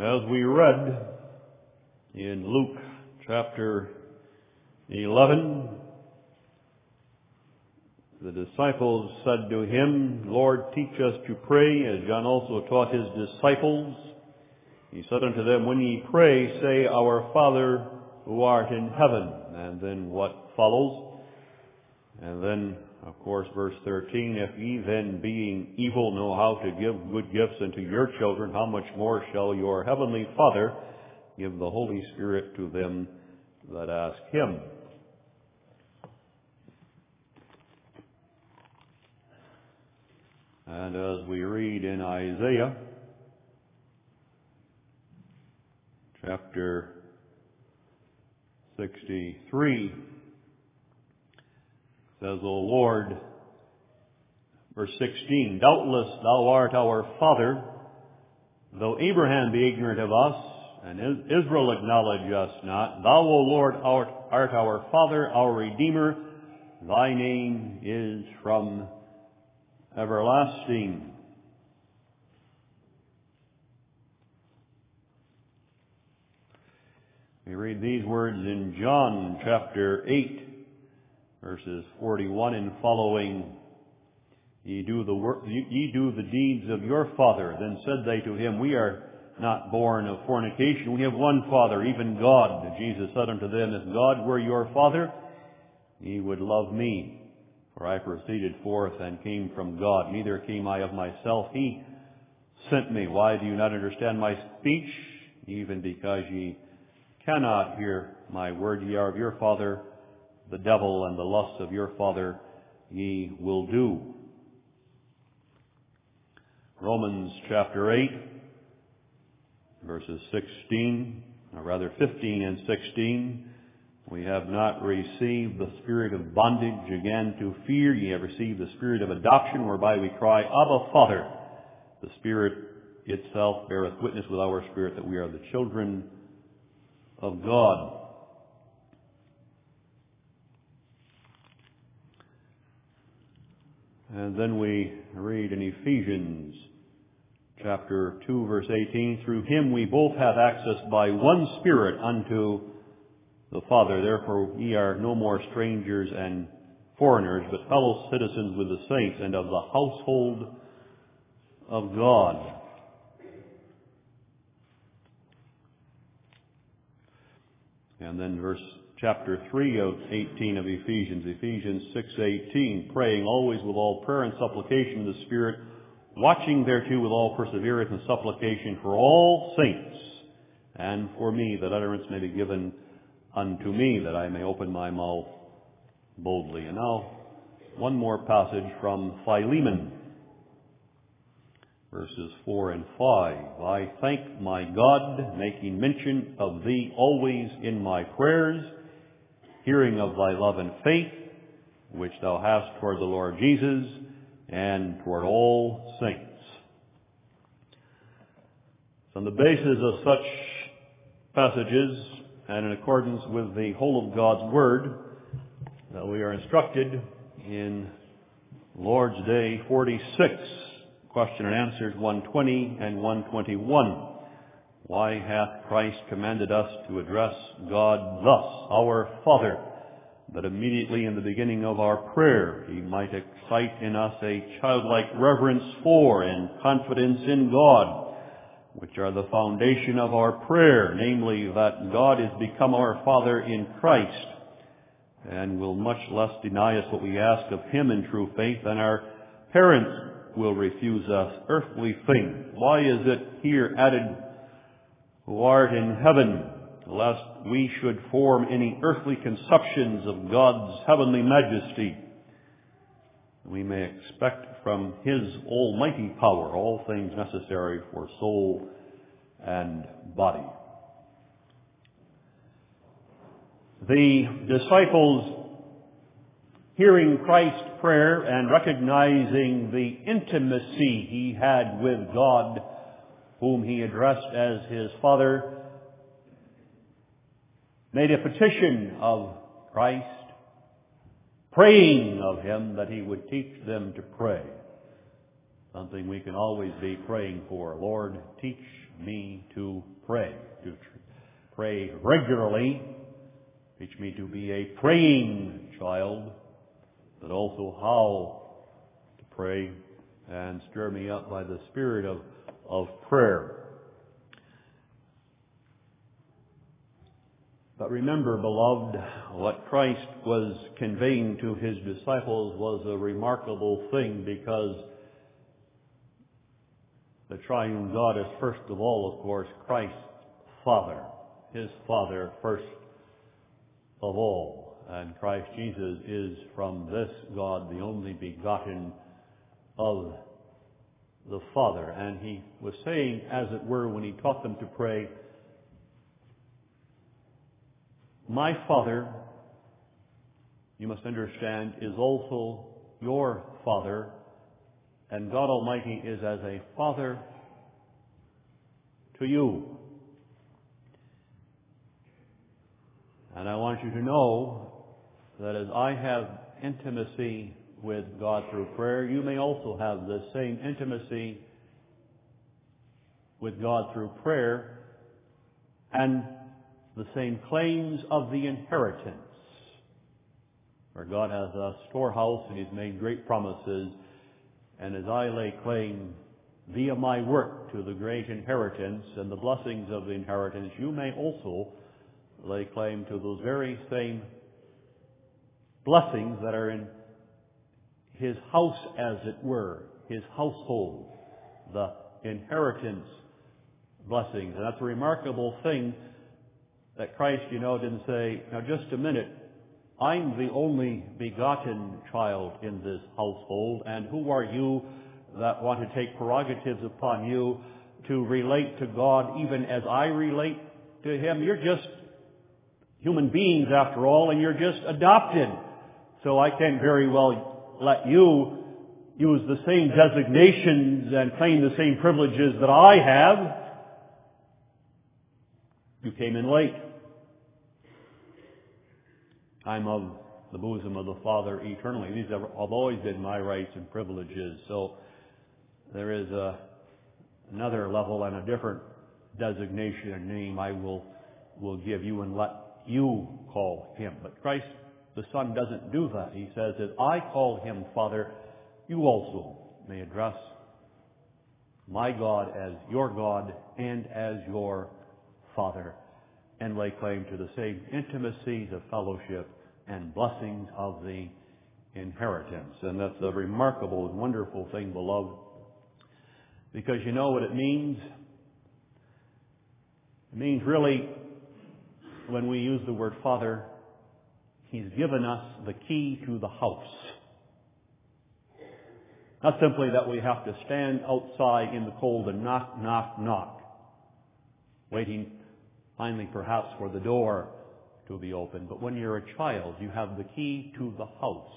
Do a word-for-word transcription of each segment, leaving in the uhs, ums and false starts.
As we read in Luke chapter eleven, the disciples said to him, "Lord, teach us to pray, as John also taught his disciples. He said unto them, When ye pray, say, Our Father who art in heaven." And then what follows? And then, of course, verse thirteen, "If ye then, being evil, know how to give good gifts unto your children, how much more shall your heavenly Father give the Holy Spirit to them that ask him?" And as we read in Isaiah chapter sixty-three, says, "O Lord," verse sixteen, "Doubtless thou art our Father, though Abraham be ignorant of us, and Israel acknowledge us not. Thou, O Lord, art, art our Father, our Redeemer. Thy name is from everlasting." We read these words in John chapter eight, verses forty-one and following. Ye do the work, ye do the deeds of your father. Then said they to him, We are not born of fornication. We have one Father, even God. And Jesus said unto them, If God were your Father, ye would love me. For I proceeded forth and came from God. Neither came I of myself. He sent me. Why do you not understand my speech? Even because ye cannot hear my word. Ye are of your father, the devil, and the lusts of your father ye will do. Romans chapter eight, verses sixteen, or rather fifteen and sixteen. "We have not received the spirit of bondage again to fear. Ye have received the spirit of adoption, whereby we cry, Abba, Father. The Spirit itself beareth witness with our spirit that we are the children of God." And then we read in Ephesians chapter two, verse eighteen, "Through him we both have access by one Spirit unto the Father. Therefore ye are no more strangers and foreigners, but fellow citizens with the saints and of the household of God." And then verse chapter three of eighteen of Ephesians, Ephesians six eighteen, "Praying always with all prayer and supplication in the Spirit, watching thereto with all perseverance and supplication for all saints, and for me, that utterance may be given unto me, that I may open my mouth boldly." And now, one more passage from Philemon, verses four and five. "I thank my God, making mention of thee always in my prayers, hearing of thy love and faith, which thou hast toward the Lord Jesus, and toward all saints." So on the basis of such passages, and in accordance with the whole of God's Word, that we are instructed in Lord's Day forty-six, question and answers one twenty and one twenty-one. "Why hath Christ commanded us to address God thus, our Father, that immediately in the beginning of our prayer he might excite in us a childlike reverence for and confidence in God, which are the foundation of our prayer, namely, that God is become our Father in Christ, and will much less deny us what we ask of him in true faith than our parents will refuse us earthly things." Why is it here added, "who art in heaven," lest we should form any earthly conceptions of God's heavenly majesty? We may expect from his almighty power all things necessary for soul and body. The disciples, hearing Christ's prayer and recognizing the intimacy he had with God, whom he addressed as his Father, made a petition of Christ, praying of him that he would teach them to pray. something we can always be praying for. Lord, teach me to pray, to tr- pray regularly. Teach me to be a praying child, but also how to pray, and stir me up by the spirit of, of prayer. But remember, beloved, what Christ was conveying to his disciples was a remarkable thing, because the triune God is first of all, of course, Christ's Father. His Father first of all. And Christ Jesus is from this God the only begotten of the Father. And he was saying, as it were, when he taught them to pray, my Father, you must understand, is also your Father, and God Almighty is as a Father to you. And I want you to know that as I have intimacy with God through prayer, you may also have the same intimacy with God through prayer, and the same claims of the inheritance, where God has a storehouse and He's made great promises. And as I lay claim via my work to the great inheritance and the blessings of the inheritance, you may also lay claim to those very same blessings that are in His house, as it were, His household, the inheritance blessings. And that's a remarkable thing that Christ, you know, didn't say, now just a minute, I'm the only begotten child in this household, and who are you that want to take prerogatives upon you to relate to God even as I relate to Him? You're just human beings after all, and you're just adopted. So I can't very well let you use the same designations and claim the same privileges that I have. You came in late. I'm of the bosom of the Father eternally. These have always been my rights and privileges. So there is a, another level and a different designation and name I will, will give you and let you call Him. But Christ the Son doesn't do that. He says, as I call Him Father, you also may address my God as your God and as your Father, and lay claim to the same intimacies of fellowship and blessings of the inheritance. And that's a remarkable and wonderful thing, beloved, because you know what it means? It means really, when we use the word Father, He's given us the key to the house. Not simply that we have to stand outside in the cold and knock, knock, knock, waiting finally perhaps for the door to be opened. But when you're a child, you have the key to the house.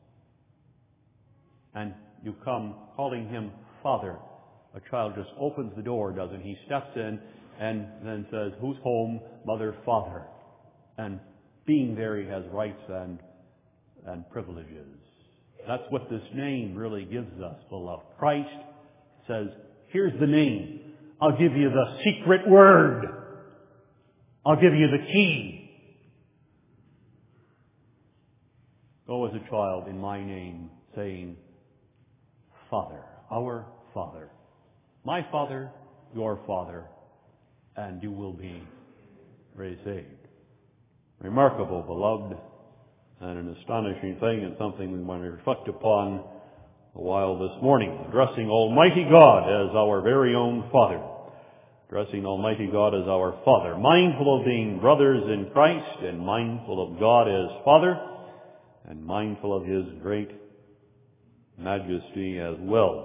And you come calling Him Father. A child just opens the door, doesn't he? He steps in and then says, who's home? Mother, Father. And being there, he has rights and, and privileges. That's what this name really gives us, beloved. Christ says, here's the name. I'll give you the secret word. I'll give you the key. Go as a child in my name, saying, Father, our Father, my Father, your Father, and you will be saved. Remarkable, beloved, and an astonishing thing, and something we want to reflect upon a while this morning. Addressing Almighty God as our very own Father. Addressing Almighty God as our Father. Mindful of being brothers in Christ, and mindful of God as Father, and mindful of His great majesty as well.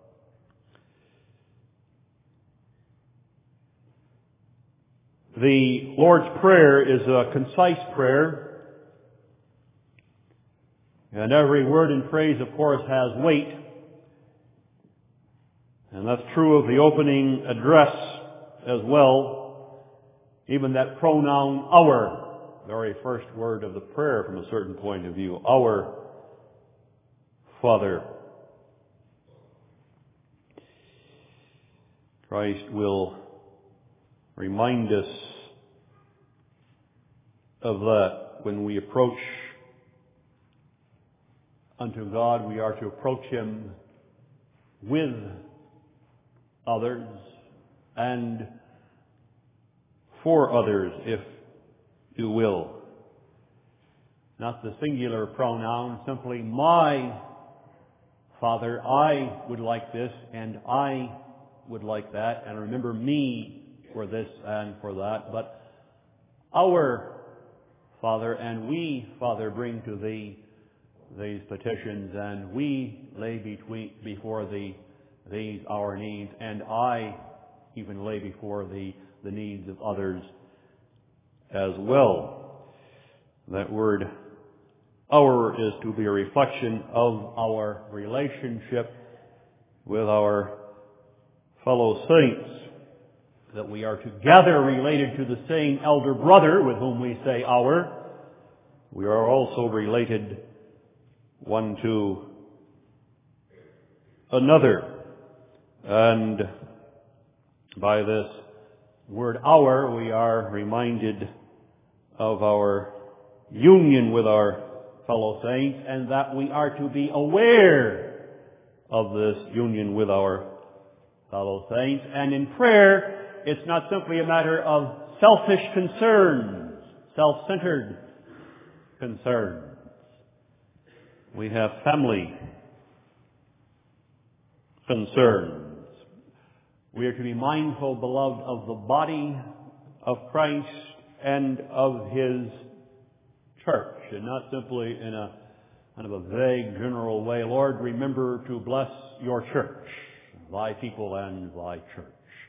The Lord's Prayer is a concise prayer, and every word and phrase, of course, has weight. And that's true of the opening address as well. Even that pronoun, our, very first word of the prayer from a certain point of view, our Father. Christ will remind us of that. When we approach unto God, we are to approach Him with others and for others, if you will. Not the singular pronoun, simply my Father, I would like this and I would like that, and remember me for this and for that, but our Father, and we, Father, bring to Thee these petitions, and we lay between, before Thee these our needs, and I even lay before Thee the needs of others as well. That word our is to be a reflection of our relationship with our fellow saints, that we are together related to the same elder brother with whom we say our. We are also related one to another. And by this word our, we are reminded of our union with our fellow saints, and that we are to be aware of this union with our fellow saints. And in prayer, it's not simply a matter of selfish concerns, self-centered concerns. We have family concerns. We are to be mindful, beloved, of the body of Christ and of His church, and not simply in a kind of a vague, general way. Lord, remember to bless your church, thy people and thy church.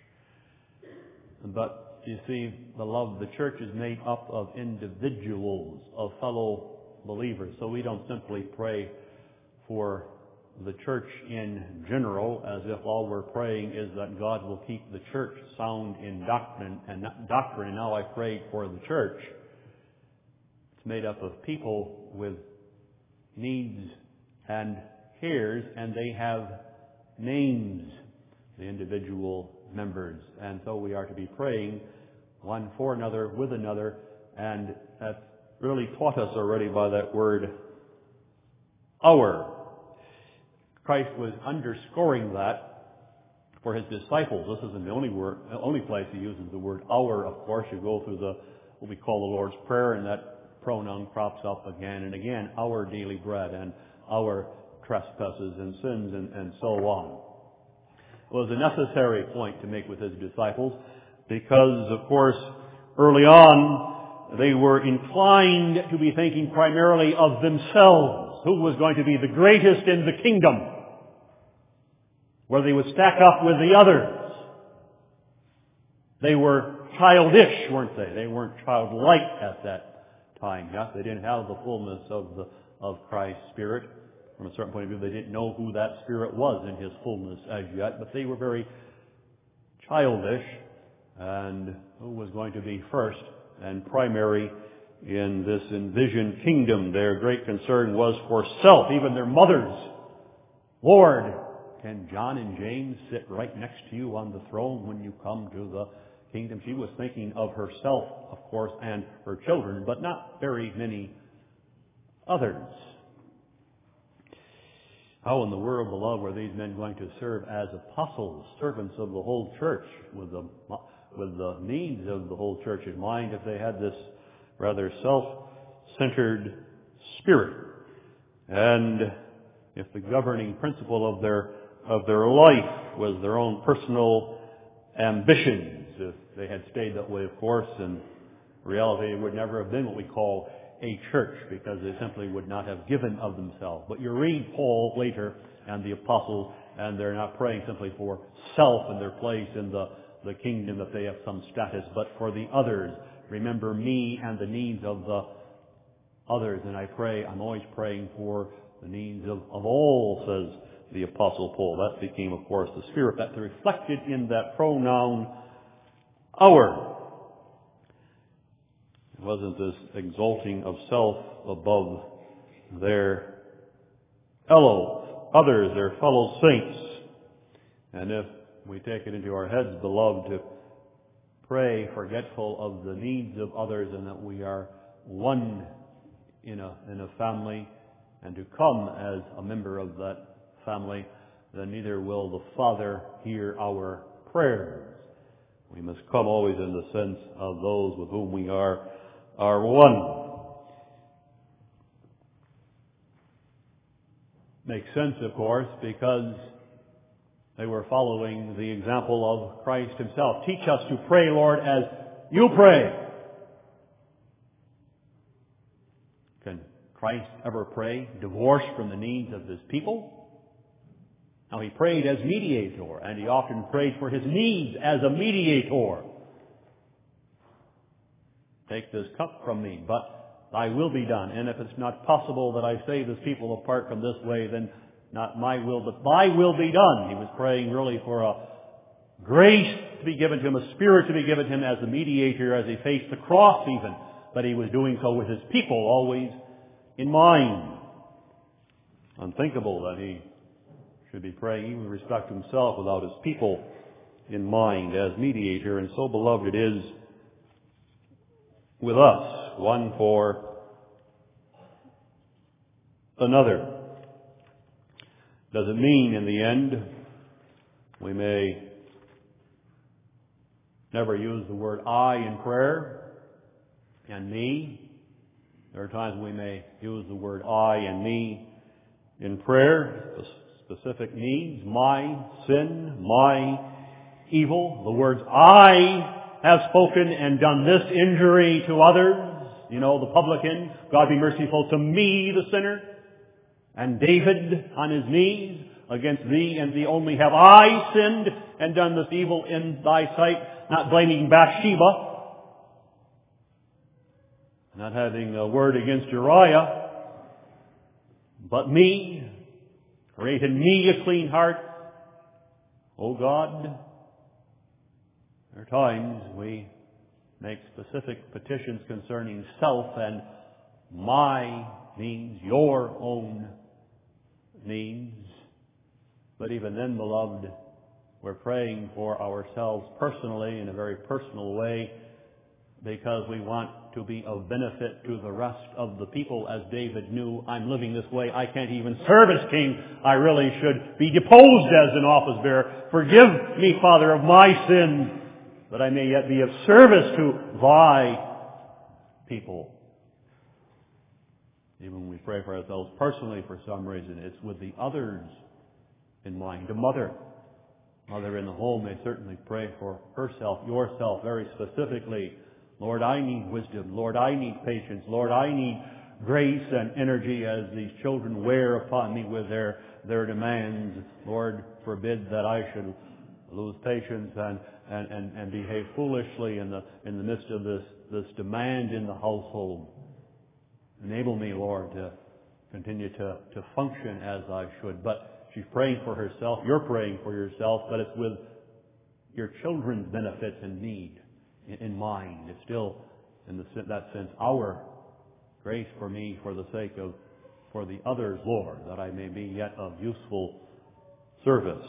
But you see, beloved, the church is made up of individuals, of fellow believers. So we don't simply pray for the church in general, as if all we're praying is that God will keep the church sound in doctrine and doctrine. And now I prayed for the church. It's made up of people with needs and cares, and they have names, the individual members. And so we are to be praying one for another, with another, and that's really taught us already by that word, our. Christ was underscoring that for His disciples. This isn't the only word, the only place He uses the word our. Of course, you go through the what we call the Lord's Prayer, and that pronoun crops up again and again. Our daily bread and our trespasses and sins and, and so on. It was a necessary point to make with His disciples because, of course, early on they were inclined to be thinking primarily of themselves. Who was going to be the greatest in the kingdom, where they would stack up with the others. They were childish, weren't they? They weren't childlike at that time. Yes, they didn't have the fullness of the of Christ's Spirit. From a certain point of view, they didn't know who that Spirit was in His fullness as yet, but they were very childish, and who was going to be first and primary in this envisioned kingdom. Their great concern was for self, even their mothers. Lord, can John and James sit right next to you on the throne when you come to the kingdom? She was thinking of herself, of course, and her children, but not very many others. How in the world, beloved, were these men going to serve as apostles, servants of the whole church, with the, with the needs of the whole church in mind, if they had this rather self-centered spirit? And if the governing principle of their of their life was their own personal ambitions, if they had stayed that way, of course, in reality it would never have been what we call a church, because they simply would not have given of themselves. But you read Paul later and the apostles, and they're not praying simply for self and their place in the, the kingdom, that they have some status, but for the others. Remember me and the needs of the others. And I pray, I'm always praying for the needs of, of all, says the Apostle Paul. That became, of course, the spirit that's reflected in that pronoun, our. It wasn't this exalting of self above their fellow others, their fellow saints. And if we take it into our heads, beloved, to pray forgetful of the needs of others, and that we are one in a, in a family, and to come as a member of that family, then neither will the Father hear our prayers. We must come always in the sense of those with whom we are, are one. Makes sense, of course, because they were following the example of Christ himself. Teach us to pray, Lord, as you pray. Can Christ ever pray divorced from the needs of his people? Now, he prayed as mediator, and he often prayed for his needs as a mediator. Take this cup from me, but thy will be done. And if it's not possible that I save this people apart from this way, then not my will, but thy will be done. He was praying really for a grace to be given to him, a spirit to be given to him as a mediator, as he faced the cross even. But he was doing so with his people always in mind. Unthinkable that he should be praying even with respect to himself without his people in mind as mediator. And so, beloved, it is with us, one for another. Does it mean in the end we may never use the word I in prayer and me? There are times we may use the word I and me in prayer, specific needs, my sin, my evil. The words I have spoken and done this injury to others. You know, the publican, God be merciful to me, the sinner. And David on his knees, against thee and thee only have I sinned and done this evil in thy sight, not blaming Bathsheba, not having a word against Uriah, but me, create in me a clean heart. O God, there are times we make specific petitions concerning self and my needs, your own needs. But even then, beloved, we're praying for ourselves personally in a very personal way because we want to be of benefit to the rest of the people. As David knew, I'm living this way. I can't even serve as king. I really should be deposed as an office bearer. Forgive me, Father, of my sins, that I may yet be of service to thy people. Even when we pray for ourselves personally for some reason, it's with the others in mind. A mother, mother in the home may certainly pray for herself, yourself, very specifically. Lord, I need wisdom. Lord, I need patience. Lord, I need grace and energy as these children wear upon me with their, their demands. Lord, forbid that I should lose patience and, and, and, and behave foolishly in the, in the midst of this, this demand in the household. Enable me, Lord, to continue to, to function as I should. But she's praying for herself. You're praying for yourself, but it's with your children's benefits and need in, in mind. It's still, in the, that sense, our grace for me for the sake of, for the others, Lord, that I may be yet of useful service.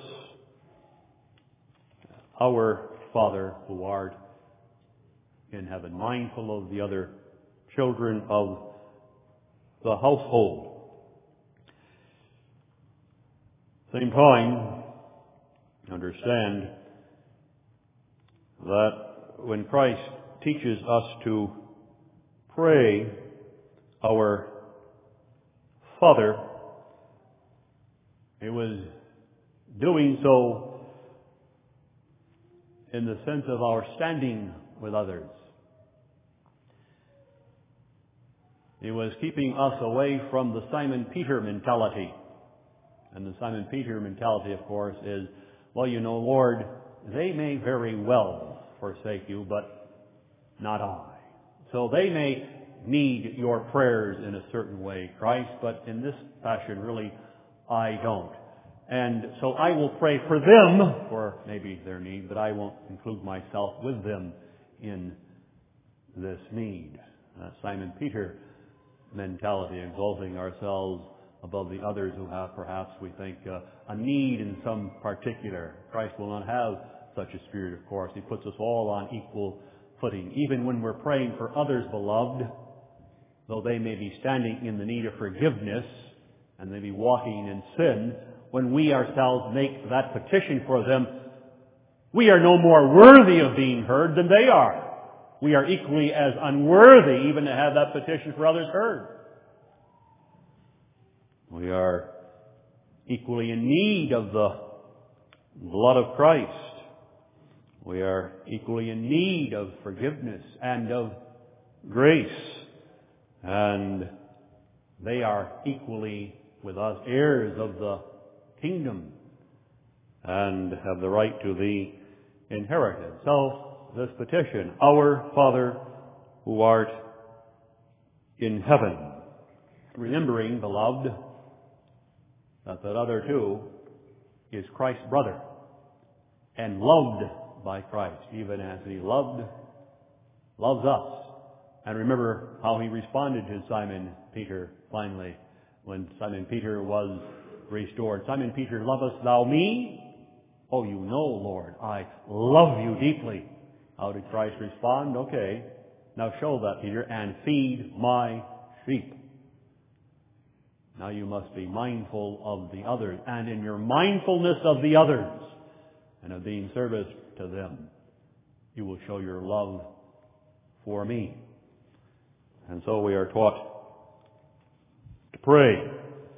Our Father who art in heaven, mindful of the other children of the household. Same time, understand that when Christ teaches us to pray, our Father, He was doing so in the sense of our standing with others. He was keeping us away from the Simon Peter mentality. And the Simon Peter mentality, of course, is, well, you know, Lord, they may very well forsake you, but not I. So they may need your prayers in a certain way, Christ, but in this fashion, really, I don't. And so I will pray for them, for maybe their need, but I won't include myself with them in this need. Uh, Simon Peter mentality, exalting ourselves above the others who have perhaps, we think, uh, a need in some particular. Christ will not have such a spirit, of course. He puts us all on equal footing. Even when we're praying for others, beloved, though they may be standing in the need of forgiveness and they be walking in sin, when we ourselves make that petition for them, we are no more worthy of being heard than they are. We are equally as unworthy even to have that petition for others heard. We are equally in need of the blood of Christ. We are equally in need of forgiveness and of grace. And they are equally with us heirs of the kingdom and have the right to the inheritance. So, this petition, Our Father who art in heaven, remembering, beloved, that that other too is Christ's brother and loved by Christ, even as he loved, loves us. And remember how he responded to Simon Peter finally when Simon Peter was restored. Simon Peter, lovest thou me? Oh, you know, Lord, I love you deeply. How did Christ respond? Okay, now show that, Peter, and feed my sheep. Now you must be mindful of the others. And in your mindfulness of the others and of being service to them, you will show your love for me. And so we are taught to pray.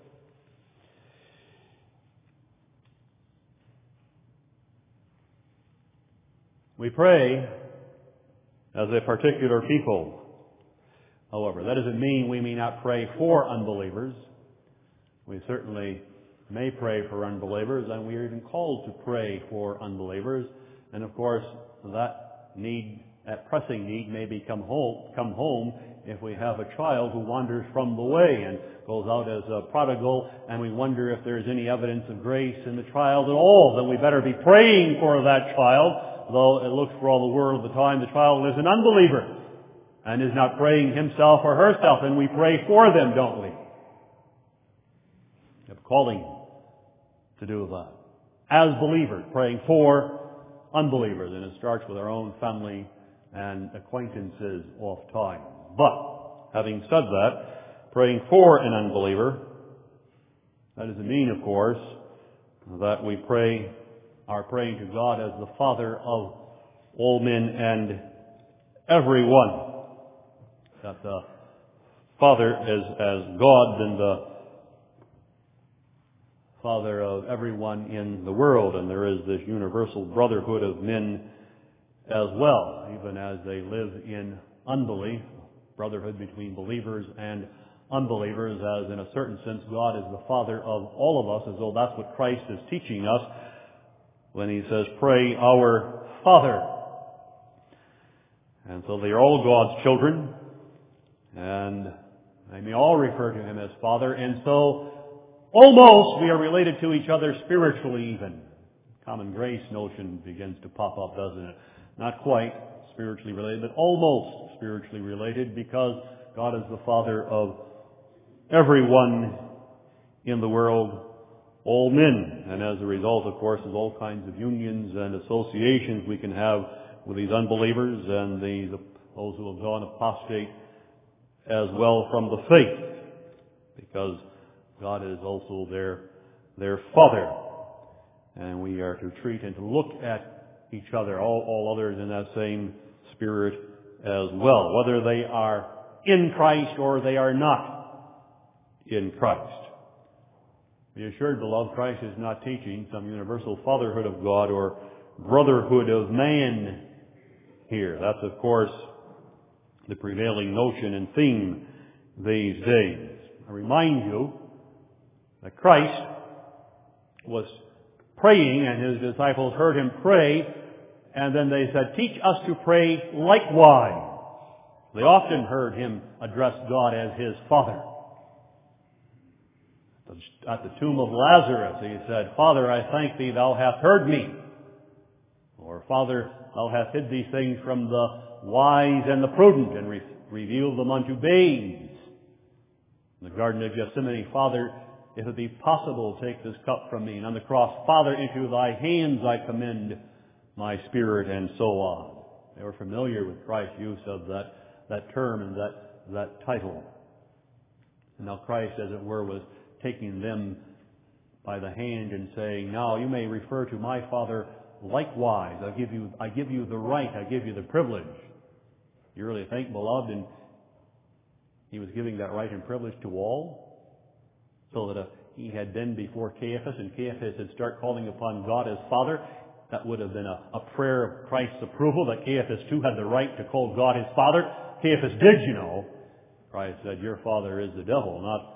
We pray as a particular people. However, that doesn't mean we may not pray for unbelievers. We certainly may pray for unbelievers, and we are even called to pray for unbelievers. And of course, that need, that pressing need may become home, come home if we have a child who wanders from the way and goes out as a prodigal, and we wonder if there's any evidence of grace in the child at all. Then we better be praying for that child. Though it looks for all the world of the time the child is an unbeliever and is not praying himself or herself, and we pray for them, don't we? We have a calling to do that. As believers, praying for unbelievers, and it starts with our own family and acquaintances oft time. But, having said that, praying for an unbeliever, that doesn't mean, of course, that we pray are praying to God as the Father of all men and everyone. That the Father is as God, then the Father of everyone in the world. And there is this universal brotherhood of men as well, even as they live in unbelief, brotherhood between believers and unbelievers, as in a certain sense God is the Father of all of us, as though that's what Christ is teaching us when he says, pray our Father. And so they are all God's children, and they may all refer to him as Father, and so almost we are related to each other spiritually even. Common grace notion begins to pop up, doesn't it? Not quite spiritually related, but almost spiritually related, because God is the Father of everyone in the world, all men. And as a result, of course, there's all kinds of unions and associations we can have with these unbelievers and these, those who have gone apostate as well from the faith, because God is also their, their Father. And we are to treat and to look at each other, all, all others, in that same spirit as well, whether they are in Christ or they are not in Christ. Be assured, beloved, Christ is not teaching some universal fatherhood of God or brotherhood of man here. That's, of course, the prevailing notion and theme these days. I remind you that Christ was praying, and his disciples heard him pray, and then they said, teach us to pray likewise. They often heard him address God as his Father. At the tomb of Lazarus, he said, Father, I thank thee, thou hast heard me. Or, Father, thou hast hid these things from the wise and the prudent, and re- revealed them unto babes. In the Garden of Gethsemane, Father, if it be possible, take this cup from me. And on the cross, Father, into thy hands I commend my spirit, and so on. They were familiar with Christ's use of that, that term and that, that title. And now Christ, as it were, was taking them by the hand and saying, now you may refer to my Father likewise. I give you, I give you the right, I give you the privilege. You really think, beloved, and he was giving that right and privilege to all? So that if he had been before Caiaphas and Caiaphas had started calling upon God as Father, that would have been a, a prayer of Christ's approval, that Caiaphas too had the right to call God his Father. Caiaphas did, you know. Christ said, your father is the devil, not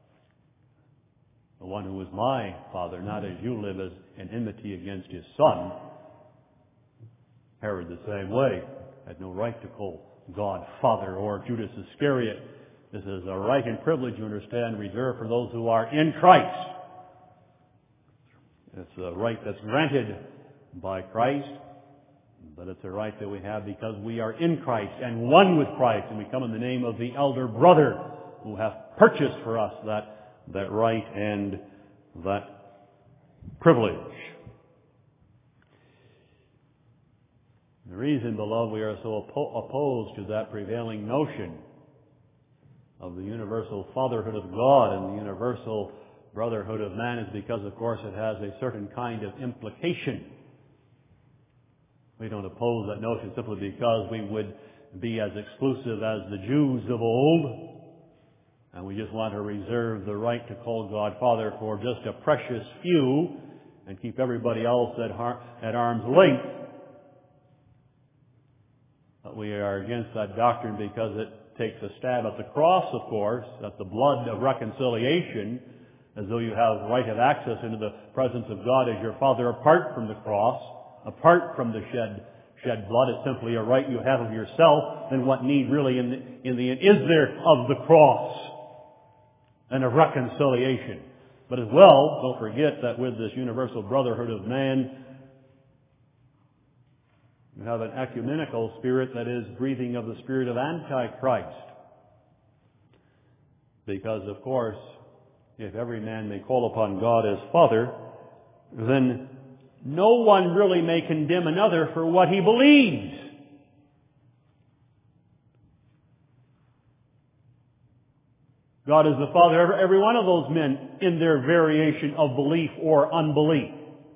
the one who is my Father, not as you live as an enmity against his Son. Herod the same way had no right to call God Father, or Judas Iscariot. This is a right and privilege, you understand, reserved for those who are in Christ. It's a right that's granted by Christ, but it's a right that we have because we are in Christ and one with Christ, and we come in the name of the elder brother who hath purchased for us that that right and that privilege. The reason, beloved, we are so oppo- opposed to that prevailing notion of the universal fatherhood of God and the universal brotherhood of man is because, of course, it has a certain kind of implication. We don't oppose that notion simply because we would be as exclusive as the Jews of old, and we just want to reserve the right to call God Father for just a precious few and keep everybody else at, har- at arm's length. But we are against that doctrine because it takes a stab at the cross, of course, at the blood of reconciliation, as though you have right of access into the presence of God as your Father apart from the cross, apart from the shed shed blood. It's simply a right you have of yourself. Then what need really in the, in the end is there of the cross and of reconciliation? But as well, don't forget that with this universal brotherhood of man, you have an ecumenical spirit that is breathing of the spirit of Antichrist. Because, of course, if every man may call upon God as Father, then no one really may condemn another for what he believes. God is the Father of every one of those men in their variation of belief or unbelief.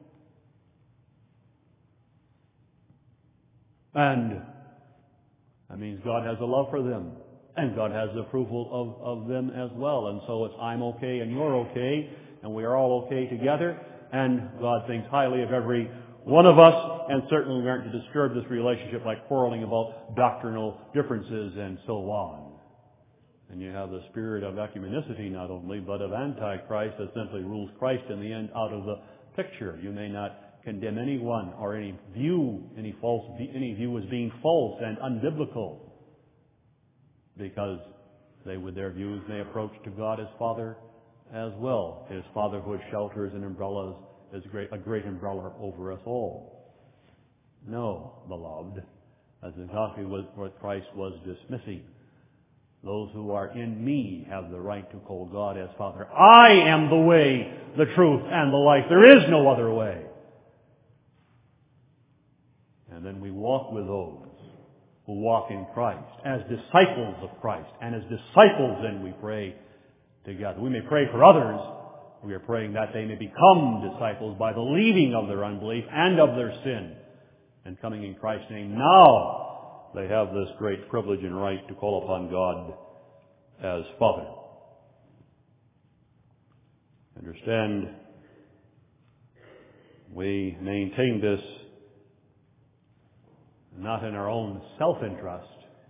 And that means God has a love for them. And God has approval of, of them as well. And so it's I'm okay and you're okay, and we are all okay together. And God thinks highly of every one of us. And certainly we aren't to disturb this relationship by quarreling about doctrinal differences and so on. And you have the spirit of ecumenicity not only, but of Antichrist that simply rules Christ in the end out of the picture. You may not condemn anyone or any view, any false, any view as being false and unbiblical, because they, with their views, may approach to God as Father as well. His fatherhood shelters and umbrellas is great, a great umbrella over us all. No, beloved, as exactly what Christ was dismissing. Those who are in me have the right to call God as Father. I am the way, the truth, and the life. There is no other way. And then we walk with those who walk in Christ as disciples of Christ. And as disciples then we pray together. We may pray for others. We are praying that they may become disciples by the leaving of their unbelief and of their sin and coming in Christ's name. Now they have this great privilege and right to call upon God as Father. Understand, we maintain this not in our own self-interest.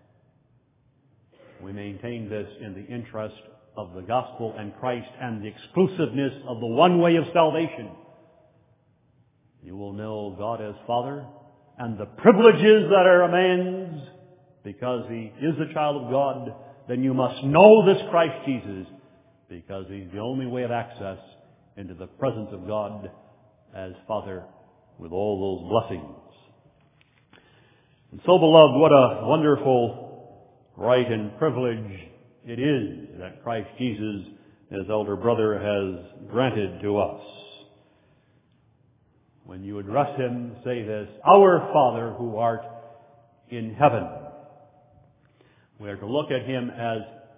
We maintain this in the interest of the gospel and Christ and the exclusiveness of the one way of salvation. You will know God as Father and the privileges that are a man's because he is a child of God. Then you must know this Christ Jesus because he's the only way of access into the presence of God as Father with all those blessings. And so, beloved, what a wonderful right and privilege it is that Christ Jesus his elder brother has granted to us. When you address him, say this: Our Father who art in heaven. We are to look at him as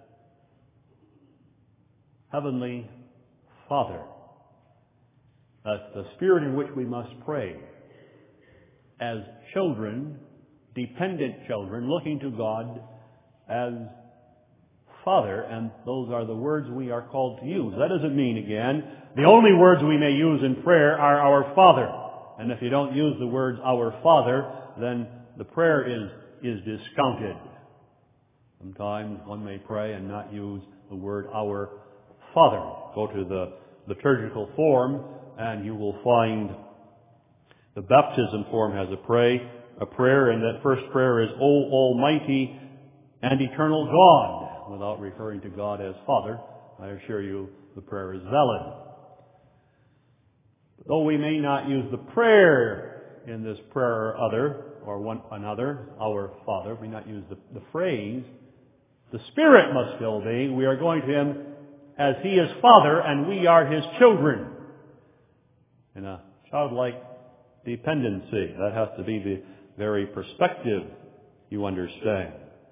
Heavenly Father. That's the spirit in which we must pray. As children, dependent children, looking to God as Father, and those are the words we are called to use. That doesn't mean, again, the only words we may use in prayer are our Father. And if you don't use the words our Father, then the prayer is, is discounted. Sometimes one may pray and not use the word our Father. Go to the liturgical form and you will find the baptism form has a pray, a prayer, and that first prayer is, O Almighty and Eternal God, without referring to God as Father. I assure you the prayer is valid. Though we may not use the prayer in this prayer or other, or one another, our Father, we not use the, the phrase, the Spirit must still be, we are going to Him as He is Father and we are His children. In a childlike dependency. That has to be the very perspective you understand.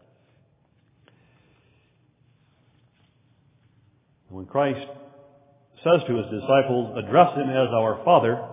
When Christ says to His disciples, address Him as our Father,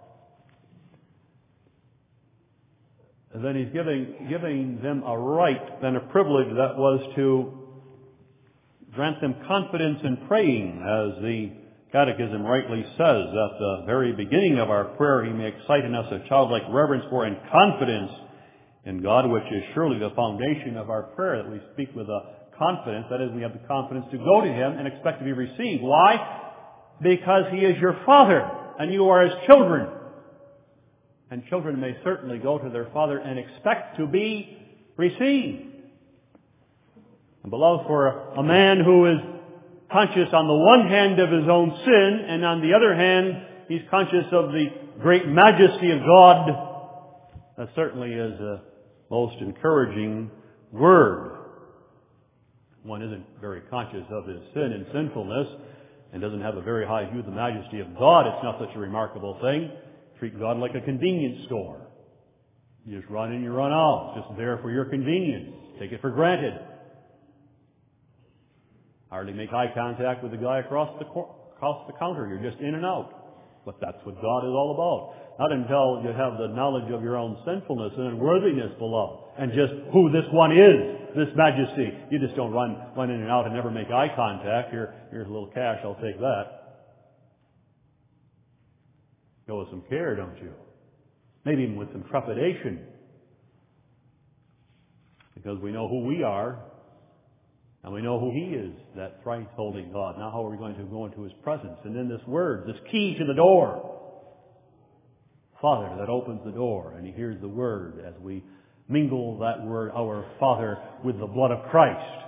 and then He's giving, giving them a right and a privilege that was to grant them confidence in praying, as the Catechism rightly says. At the very beginning of our prayer, He may excite in us a childlike reverence for and confidence in God, which is surely the foundation of our prayer, that we speak with a confidence. That is, we have the confidence to go to Him and expect to be received. Why? Because He is your Father, and you are His children. And children may certainly go to their Father and expect to be received. And beloved, for a man who is conscious on the one hand of his own sin, and on the other hand, he's conscious of the great majesty of God, that certainly is a most encouraging word. One isn't very conscious of his sin and sinfulness, and doesn't have a very high view of the majesty of God. It's not such a remarkable thing. Treat God like a convenience store. You just run in, you run out. It's just there for your convenience. Take it for granted. Hardly make eye contact with the guy across the across the counter. You're just in and out. But that's what God is all about. Not until you have the knowledge of your own sinfulness and unworthiness, beloved, and just who this one is, this majesty. You just don't run, run in and out and never make eye contact. Here, here's a little cash, I'll take that. Go with some care, don't you? Maybe even with some trepidation. Because we know who we are, and we know who He is, that thrice-holding God. Now how are we going to go into His presence? And then this word, this key to the door. Father, that opens the door, and He hears the word as we mingle that word, our Father, with the blood of Christ.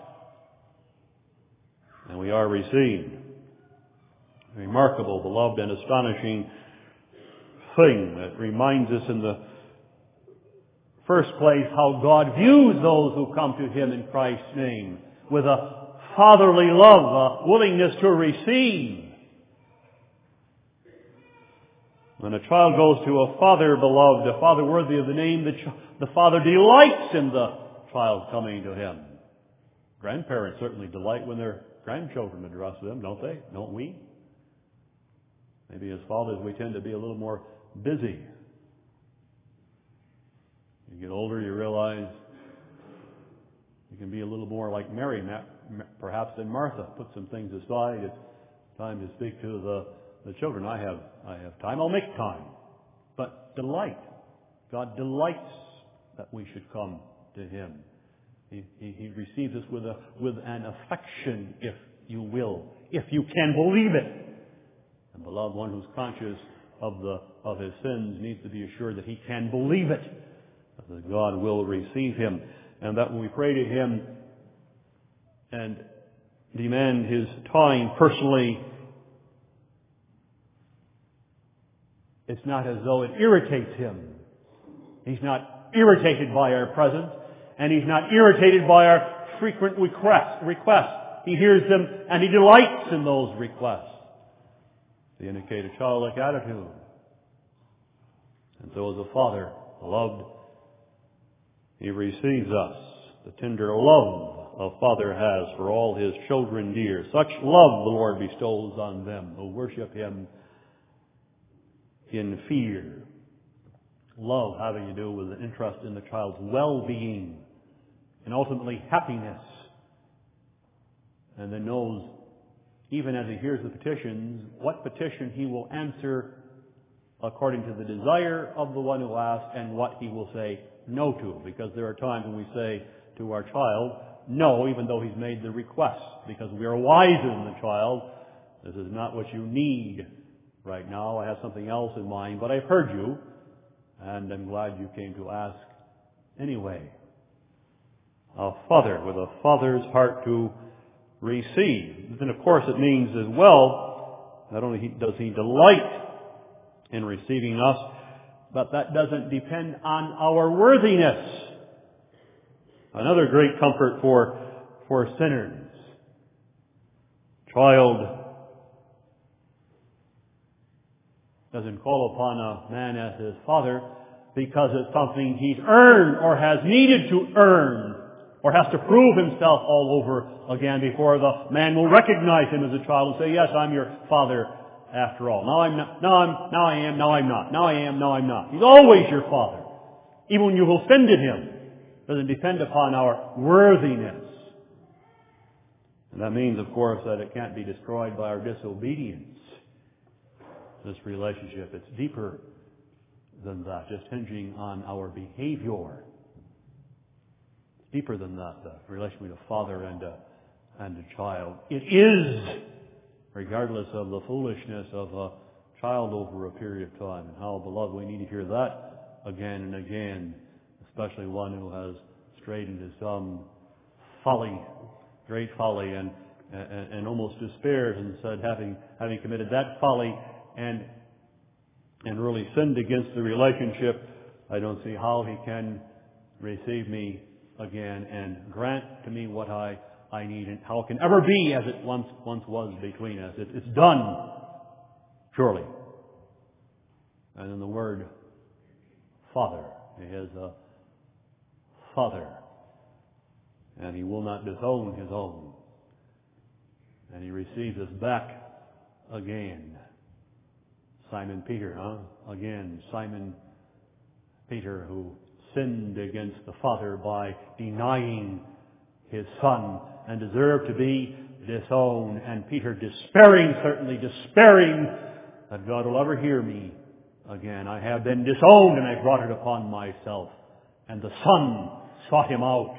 And we are received. A remarkable, beloved, and astonishing thing that reminds us in the first place how God views those who come to Him in Christ's name, with a fatherly love, a willingness to receive. When a child goes to a father beloved, a father worthy of the name, the, ch- the father delights in the child coming to him. Grandparents certainly delight when their grandchildren address them, don't they? Don't we? Maybe as fathers we tend to be a little more busy. You get older, you realize you can be a little more like Mary, perhaps, than Martha. Put some things aside. It's time to speak to the, the children. I have, I have time. I'll make time. But delight. God delights that we should come to Him. He, he, he receives us with a, with an affection, if you will, if you can believe it. And beloved, one who's conscious of the, of his sins needs to be assured that he can believe it, that God will receive him. And that when we pray to Him and demand His time personally, it's not as though it irritates Him. He's not irritated by our presence, and He's not irritated by our frequent requests. requests. He hears them and He delights in those requests. They indicate a childlike attitude. And so as a Father, beloved, He receives us. The tender love a Father has for all His children dear. Such love the Lord bestows on them who worship Him in fear. Love having to do with an interest in the child's well-being and ultimately happiness. And then knows, even as he hears the petitions, what petition he will answer according to the desire of the one who asks and what he will say no to. Because there are times when we say to our child, no, even though he's made the request, because we are wiser than the child. This is not what you need right now. I have something else in mind, but I've heard you, and I'm glad you came to ask anyway. A father with a father's heart to receive. Then, of course, it means as well, not only does He delight in receiving us, but that doesn't depend on our worthiness. Another great comfort for, for sinners. Child doesn't call upon a man as his father because it's something he's earned or has needed to earn or has to prove himself all over again before the man will recognize him as a child and say, yes, I'm your father after all. Now I'm not, now I'm, now I am, now I'm not. Now I am, now I'm not. He's always your father. Even when you've offended Him. It doesn't depend upon our worthiness. And that means, of course, that it can't be destroyed by our disobedience. This relationship, it's deeper than that, just hinging on our behavior. It's deeper than that, the relation between a father and a, and a child. It is, regardless of the foolishness of a child over a period of time. And how, beloved, we need to hear that again and again, especially one who has strayed into some folly, great folly, and, and, and almost despaired and said, having, having committed that folly, and and really sinned against the relationship, I don't see how He can receive me again and grant to me what I, I need, and how it can ever be as it once once was between us. It, it's done, surely. And then the word Father. He is a Father, and He will not disown His own. And He receives us back again. Simon Peter, huh? Again, Simon Peter, who sinned against the Father by denying His Son and deserved to be disowned. And Peter despairing, certainly despairing, that God will ever hear me again. I have been disowned and I brought it upon myself. And the Son sought him out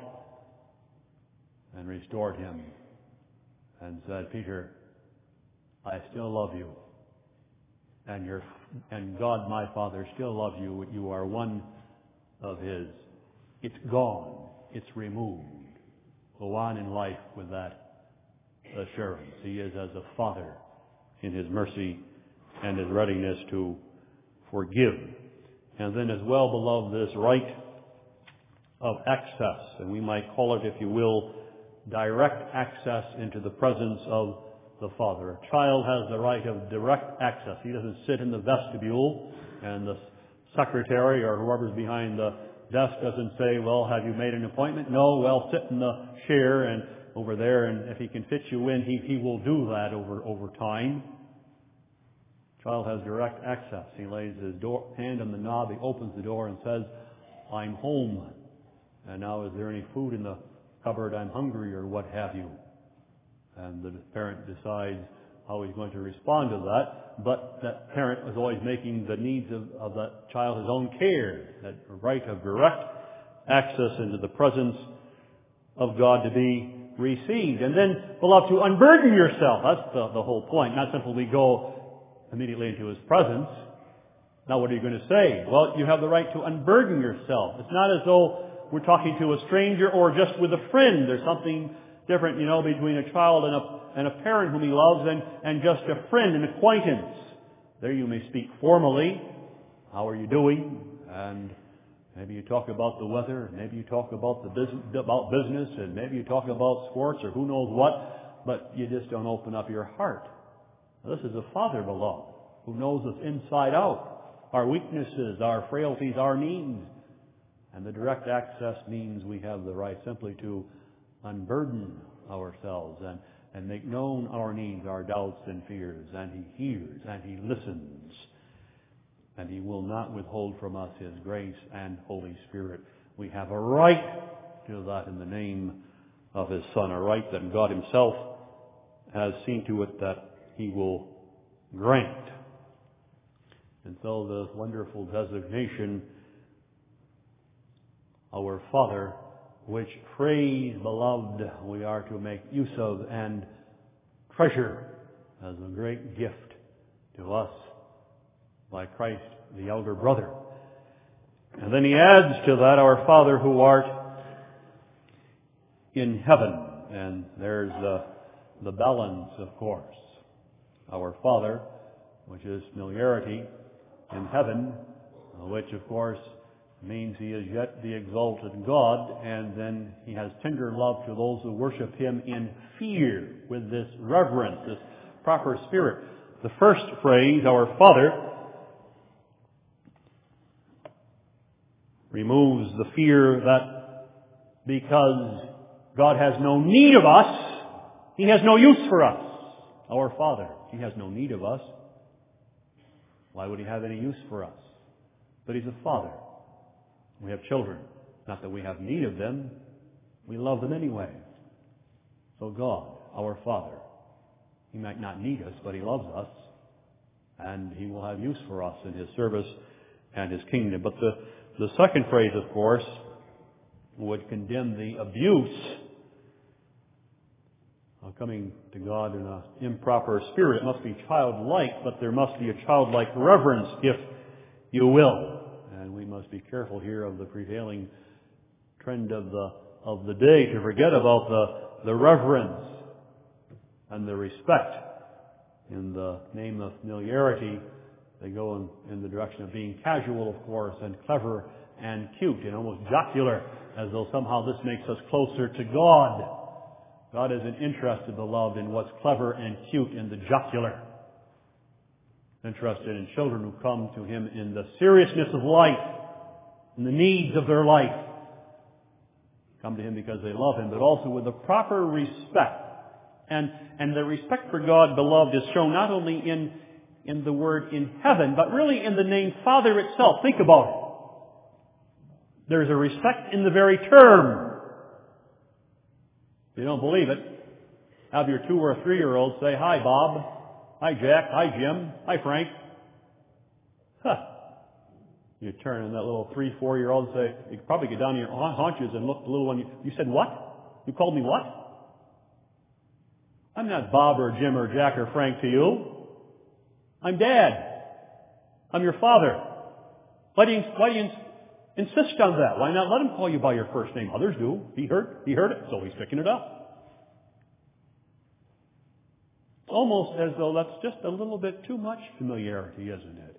and restored him and said, Peter, I still love you. And your and God, my Father, still loves you. You are one of His. It's gone. It's removed. Go on in life with that assurance. He is as a Father in His mercy and His readiness to forgive. And then as well, beloved, this right of access, and we might call it, if you will, direct access into the presence of the Father. A child has the right of direct access. He doesn't sit in the vestibule, and the secretary or whoever's behind the desk doesn't say, well, have you made an appointment? No, well, sit in the chair and over there, and if he can fit you in, he, he will do that over, over time. Child has direct access. He lays his door, hand on the knob, he opens the door and says, I'm home. And now, is there any food in the cupboard? I'm hungry, or what have you. And the parent decides how he's going to respond to that. But that parent is always making the needs of, of that child his own care. That right of direct access into the presence of God to be received. And then, beloved, to unburden yourself. That's the, the whole point. Not simply go immediately into His presence. Now, what are you going to say? Well, you have the right to unburden yourself. It's not as though we're talking to a stranger or just with a friend. There's something different, you know, between a child and a, and a parent whom he loves and, and just a friend, an acquaintance. There you may speak formally. How are you doing? And maybe you talk about the weather. Maybe you talk about the business, about business, and maybe you talk about sports or who knows what. but you just don't open up your heart. Now, this is a Father, beloved, who knows us inside out, our weaknesses, our frailties, our needs. And the direct access means we have the right simply to unburden ourselves and, and make known our needs, our doubts and fears. And He hears and He listens. And He will not withhold from us His grace and Holy Spirit. We have a right to that in the name of His Son, a right that God Himself has seen to it that He will grant. And so the wonderful designation, our Father, which phrase, beloved, we are to make use of and treasure as a great gift to us by Christ, the elder brother. And then He adds to that, our Father who art in heaven. And there's the, the balance, of course. Our Father, which is familiarity in heaven, which, of course, means He is yet the exalted God, and then He has tender love to those who worship Him in fear, with this reverence, this proper spirit. The first phrase, our Father, removes the fear that because God has no need of us, He has no use for us. Our Father, He has no need of us. Why would He have any use for us? But He's a Father. We have children. Not that we have need of them. We love them anyway. So God, our Father, He might not need us, but He loves us. And He will have use for us in His service and His kingdom. But the, the second phrase, of course, would condemn the abuse of coming to God in an improper spirit. It must be childlike, but there must be a childlike reverence, if you will. And we must be careful here of the prevailing trend of the of the day to forget about the, the reverence and the respect. In the name of familiarity, they go in, in the direction of being casual, of course, and clever and cute and almost jocular, as though somehow this makes us closer to God. God isn't interested, beloved, in what's clever and cute in the jocular. Interested in children who come to Him in the seriousness of life, in the needs of their life. Come to Him because they love Him, but also with the proper respect. And, and the respect for God, beloved, is shown not only in, in the word in heaven, but really in the name Father itself. Think about it. There's a respect in the very term. If you don't believe it, have your two or three-year-old say, "Hi, Bob. Hi, Jack. Hi, Jim. Hi, Frank." Huh. You turn and that little three, four-year-old and say, you could probably get down on your haunches and look at the little one. You, you said, "What? You called me what?" "I'm not Bob or Jim or Jack or Frank to you. I'm Dad. I'm your father." Why do you, why do you insist on that? Why not let him call you by your first name? Others do. He heard, he heard it, so he's picking it up. It's almost as though that's just a little bit too much familiarity, isn't it?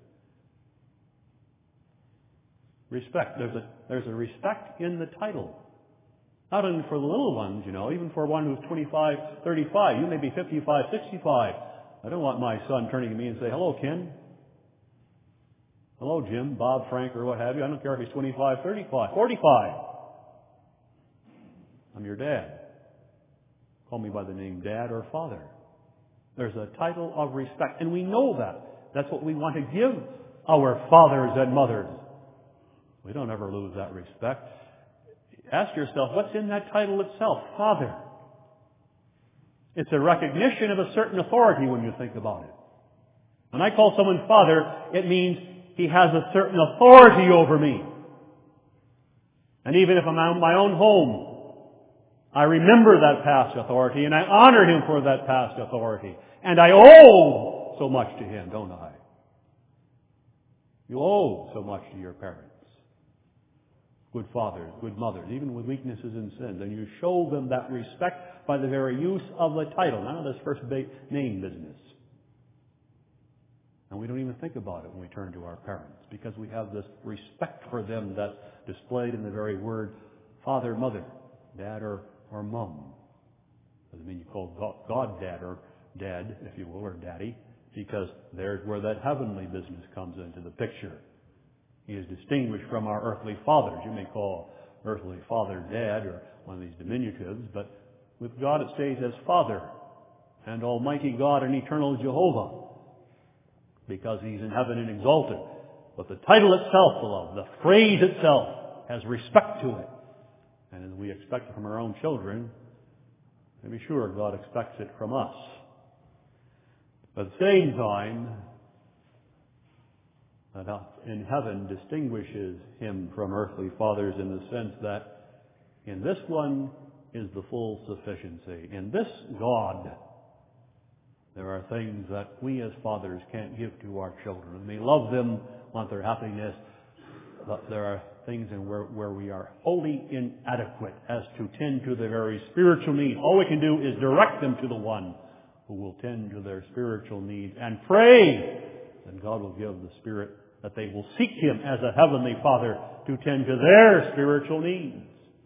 Respect. There's a, there's a respect in the title. Not only for the little ones, you know, even for one who's twenty-five, thirty-five. You may be fifty-five, sixty-five. I don't want my son turning to me and say, "Hello, Ken. Hello, Jim, Bob, Frank, or what have you." I don't care if he's twenty-five, thirty-five, forty-five. I'm your dad. Call me by the name Dad or Father. There's a title of respect, and we know that. That's what we want to give our fathers and mothers. We don't ever lose that respect. Ask yourself, what's in that title itself? Father. It's a recognition of a certain authority when you think about it. When I call someone Father, it means he has a certain authority over me. And even if I'm in my own home, I remember that past authority and I honor him for that past authority. And I owe so much to him, don't I? You owe so much to your parents. Good fathers, good mothers, even with weaknesses and sins. And you show them that respect by the very use of the title. None of this first name business. And we don't even think about it when we turn to our parents, because we have this respect for them that's displayed in the very word father, mother, dad, or, or mom. Doesn't mean you call God, God Dad or Dad, if you will, or Daddy, because there's where that heavenly business comes into the picture. He is distinguished from our earthly fathers. You may call earthly father Dad or one of these diminutives, but with God it stays as Father and Almighty God and Eternal Jehovah, because He's in heaven and exalted. But the title itself, beloved, the phrase itself, has respect to it. And as we expect it from our own children, to be sure God expects it from us. But at the same time, that in heaven distinguishes Him from earthly fathers in the sense that in this one is the full sufficiency. In this God, there are things that we as fathers can't give to our children. We may love them, want their happiness, but there are things in where, where we are wholly inadequate as to tend to their very spiritual need. All we can do is direct them to the one who will tend to their spiritual needs and pray that God will give the Spirit, that they will seek Him as a heavenly Father to tend to their spiritual needs.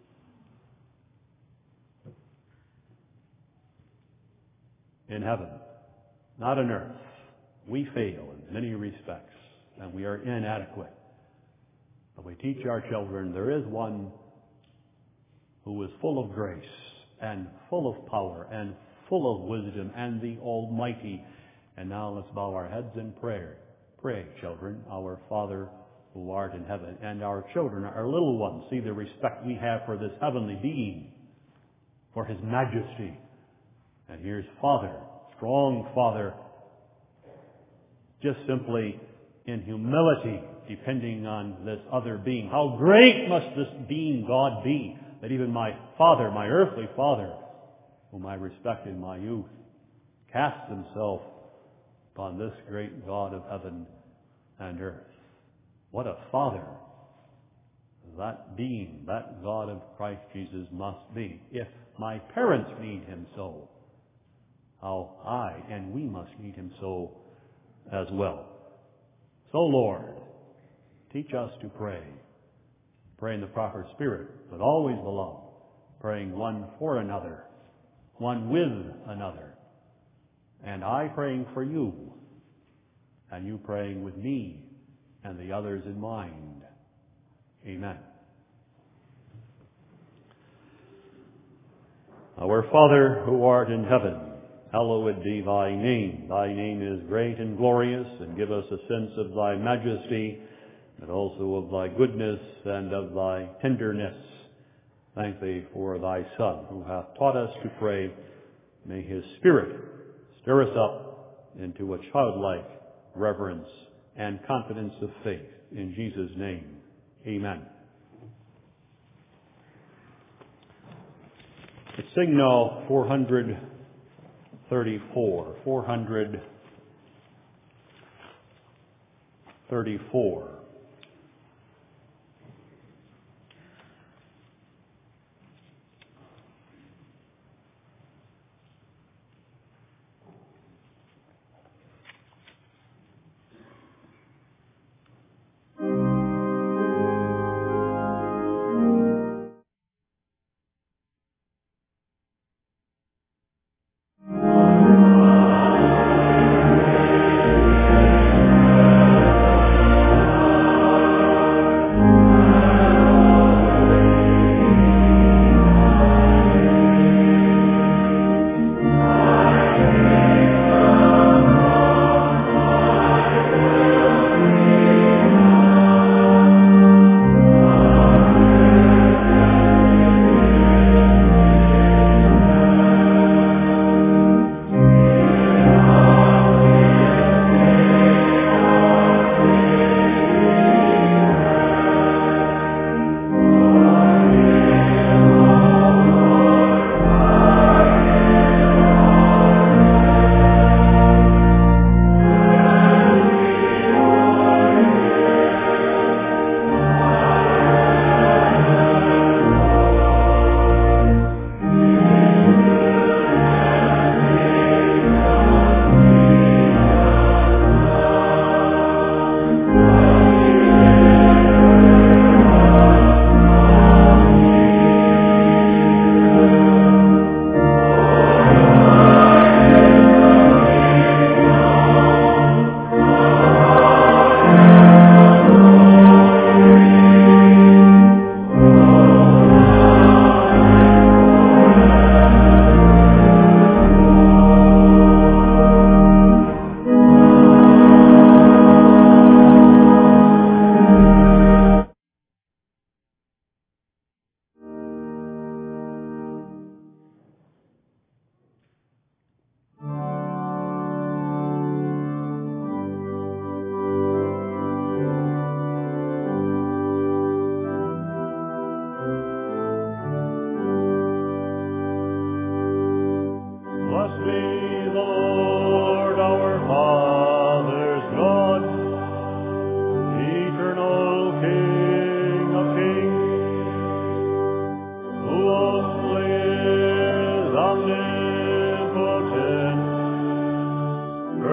In heaven, not on earth, we fail in many respects, and we are inadequate. But we teach our children there is one who is full of grace and full of power and full of wisdom and the Almighty. And now let's bow our heads in prayer. Pray, children, our Father who art in heaven. And our children, our little ones, see the respect we have for this heavenly being, for His majesty. And here's Father, strong Father, just simply in humility, depending on this other being. How great must this being God be, that even my Father, my earthly Father, whom I respect in my youth, casts Himself upon this great God of heaven and earth. What a Father that being, that God of Christ Jesus must be. If my parents need Him so, how I and we must need Him so as well. So, Lord, teach us to pray. Pray in the proper spirit, but always, beloved, praying one for another, one with another. And I praying for you, and you praying with me and the others in mind. Amen. Our Father who art in heaven, hallowed be Thy name. Thy name is great and glorious, and give us a sense of Thy majesty, but also of Thy goodness and of Thy tenderness. Thank Thee for Thy Son, who hath taught us to pray. May His Spirit stir us up into a childlike reverence and confidence of faith. In Jesus' name, amen. Let's sing now four hundred thirty-four. four hundred thirty-four.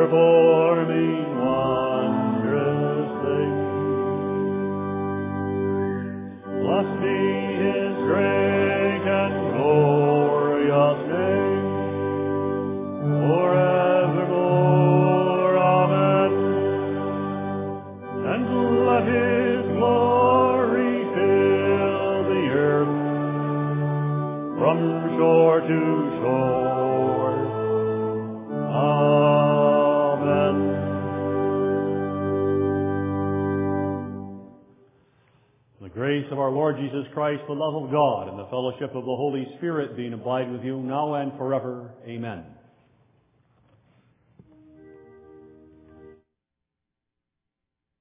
performing wondrous things. Blessed be his great and glorious name, forevermore. Amen. And let his glory fill the earth from shore to shore. Amen. The grace of our Lord Jesus Christ, the love of God, and the fellowship of the Holy Spirit be and abide with you now and forever. Amen.